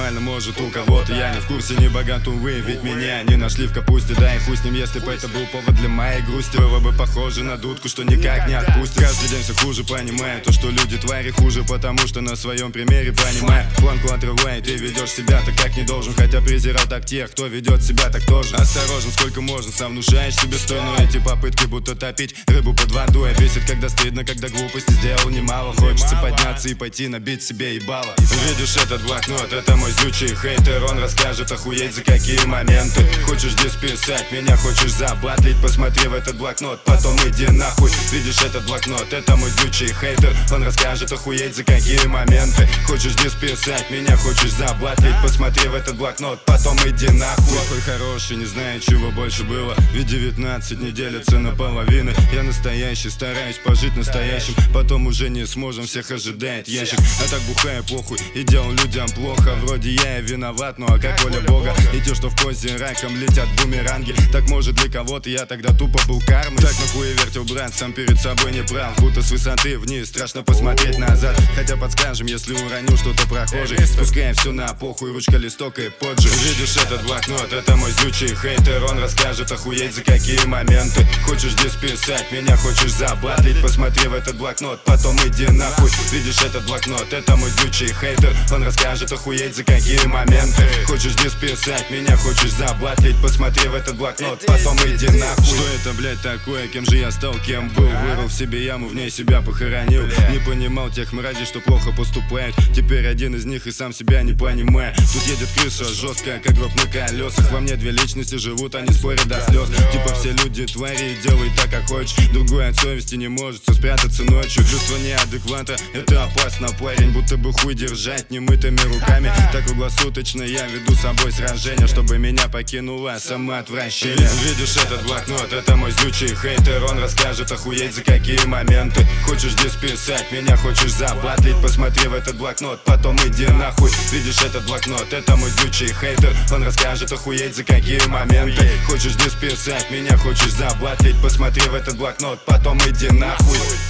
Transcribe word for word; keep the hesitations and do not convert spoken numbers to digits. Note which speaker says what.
Speaker 1: нормально, может у кого-то. Я не в курсе, не богат, увы, ведь меня не нашли в капусте. Да и хуй с ним, если бы это был повод для моей грусти. Было бы похоже на дудку, что никак не отпустит. Каждый день все хуже, понимаю то, что люди твари хуже, потому что на своем примере понимаю. Планку отрывай, ты ведешь себя так, как не должен, хотя презирал так тех, кто ведет себя так тоже. Осторожен, сколько можно, сам внушаешь себе стой. Но эти попытки будто топить рыбу под водой. Бесит, когда стыдно, когда глупости сделал немало. Хочется подняться и пойти набить себе ебало. Видишь этот блокнот, это мой злючий хейтер. Он расскажет охуеть за какие моменты. Хочешь здесь писать, меня хочешь забатлить. Посмотри в этот блокнот, потом иди нахуй. Видишь этот блокнот, это мой злючий хейтер. Он расскажет охуеть за какие моменты. Хочешь здесь писать, меня хочешь забатлить. Посмотри в этот блокнот, потом иди нахуй. Плохой, хороший, не знаю, чего больше было. Ведь девятнадцать не делятся на половины. Я настоящий, стараюсь пожить настоящим. Потом уже не сможем, всех ожидает ящик. А так бухая похуй и делал людям плохо. Вроде я и виноват, ну а как воля Бога. И те, что в позе раком летят бумеранги. Так может для кого-то я тогда тупо был кармой. Так нахуй вертел брат, сам перед собой не прав. Будто с высоты вниз страшно посмотреть назад. Хотя подскажем, если уроню что-то прохожий. Спускаем все на похуй, ручка, листок и поджиг. Видишь этот блокнот, это мой злючий хейтер. Он расскажет охуеть за какие моменты. Хочешь здесь писать, меня хочешь забатлить. Посмотри в этот блокнот, потом иди нахуй. Видишь этот блокнот, это мой злючий хейтер. Он расскажет охуеть за какие моменты. Хочешь здесь писать, меня хочешь забатлить. Посмотри в этот блокнот, потом иди нахуй. Что это, блять, такое? Кем же я стал, кем был? Вырыл в себе яму, в ней себя похоронил. Не понимал тех мразей, что плохо поступают. Теперь один из них и сам себя не понимаю. Тут едет крыша жесткая, как гроб на колесах. Во мне две личности живут, они спорят до слез. Типа все люди твари, делай так, как хочешь. Другой от совести не может все спрятаться ночью. Чувство неадеквата, это опасно, парень. Будто бы хуй держать немытыми руками. Так круглосуточно я веду с собой сражение, чтобы меня покинуло самоотвращение. Видишь этот блокнот, это мой злючий хейтер. Он расскажет охуеть за какие моменты. Хочешь здесь писать, меня хочешь забатлить. Посмотри в этот блокнот, потом иди нахуй. Видишь этот блокнот, это мой злючий хейтер. Он расскажет охуеть за какие моменты. Хочешь здесь писать, меня хочешь забатлить. Посмотри в этот блокнот, потом иди нахуй.